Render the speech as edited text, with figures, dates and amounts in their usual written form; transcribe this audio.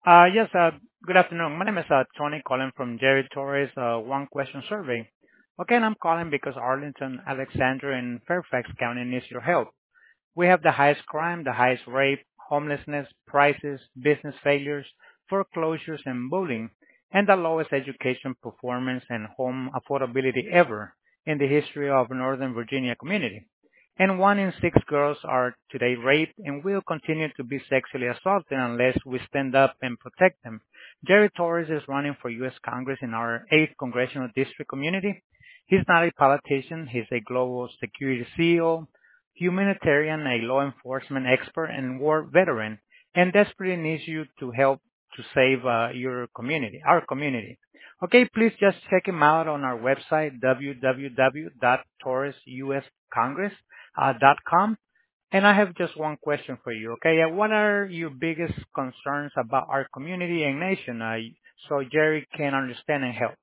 Yes, good afternoon. My name is Tony calling from Jerry Torres One Question Survey. Okay, and I'm calling because Arlington, Alexandria, and Fairfax County needs your help. We have the highest crime, the highest rape, homelessness, prices, business failures, foreclosures, and bullying, and the lowest education performance and home affordability ever in the history of Northern Virginia community. And 1 in 6 girls are today raped and will continue to be sexually assaulted unless we stand up and protect them. Jerry Torres is running for U.S. Congress in our 8th Congressional District community. He's not a politician. He's a global security CEO, humanitarian, a law enforcement expert, and war veteran, and desperately needs you to help to save your community, our community. Okay, please just check him out on our website, www.torresuscongress.com. And I have just one question for you. Okay, what are your biggest concerns about our community and nation so Jerry can understand and help?